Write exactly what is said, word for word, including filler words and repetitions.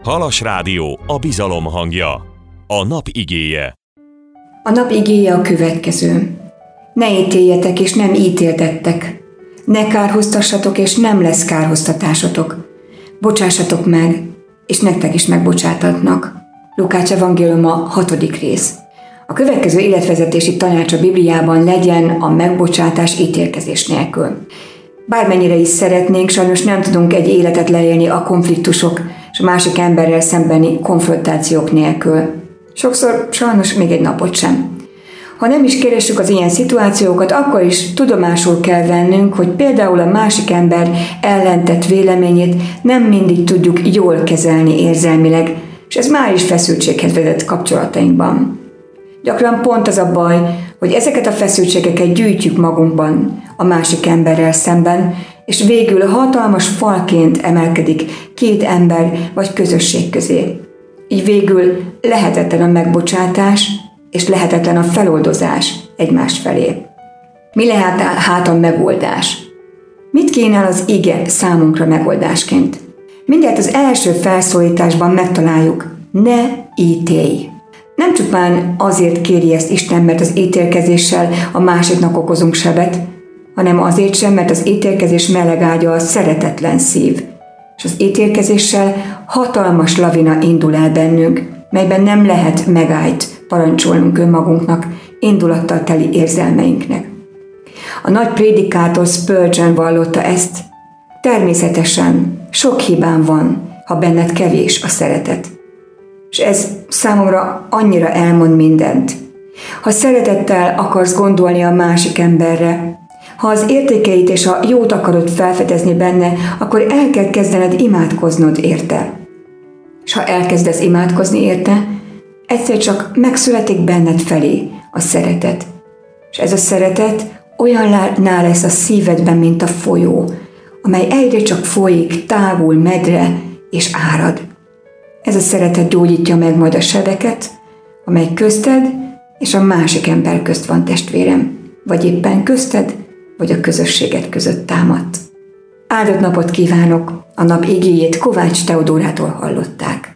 Halas Rádió, a bizalom hangja. A nap igéje. A nap igéje a következő. Ne ítéljetek, és nem ítéltettek. Ne kárhoztassatok, és nem lesz kárhoztatásotok. Bocsássatok meg, és nektek is megbocsátatnak. Lukács evangéliuma, hatodik rész. A következő életvezetési tanács a Bibliában legyen a megbocsátás ítélkezés nélkül. Bármennyire is szeretnénk, sajnos nem tudunk egy életet leélni a konfliktusok és a másik emberrel szembeni konfrontációk nélkül. Sokszor sajnos még egy napot sem. Ha nem is keressük az ilyen szituációkat, akkor is tudomásul kell vennünk, hogy például a másik ember ellentett véleményét nem mindig tudjuk jól kezelni érzelmileg, és ez már is feszültséghez vezet kapcsolatainkban. Gyakran pont az a baj, hogy ezeket a feszültségeket gyűjtjük magunkban a másik emberrel szemben, és végül hatalmas falként emelkedik két ember vagy közösség közé. Így végül lehetetlen a megbocsátás, és lehetetlen a feloldozás egymás felé. Mi lehet hát a megoldás? Mit kínál az ige számunkra megoldásként? Mindjárt az első felszólításban megtaláljuk: ne ítélj! Nem csupán azért kéri ezt Isten, mert az ítélkezéssel a másiknak okozunk sebet, hanem azért sem, mert az ítélkezés melegágya a szeretetlen szív, és az ítélkezéssel hatalmas lavina indul el bennünk, melyben nem lehet megállt parancsolnunk önmagunknak, indulattal teli érzelmeinknek. A nagy prédikátor Spurgeon vallotta ezt: természetesen sok hibám van, ha benned kevés a szeretet. És ez számomra annyira elmond mindent. Ha szeretettel akarsz gondolni a másik emberre, ha az értékeit és a jót akarod felfedezni benne, akkor el kell kezdened imádkoznod érte. És ha elkezdesz imádkozni érte, egyszer csak megszületik benned felé a szeretet. És ez a szeretet olyanná lesz a szívedben, mint a folyó, amely egyre csak folyik, távul, medre és árad. Ez a szeretet gyógyítja meg majd a sebeket, amely közted és a másik ember közt van, testvérem, vagy éppen közted, vagy a közösséged között támadt. Áldott napot kívánok! A nap igéjét Kovács Teodórától hallották.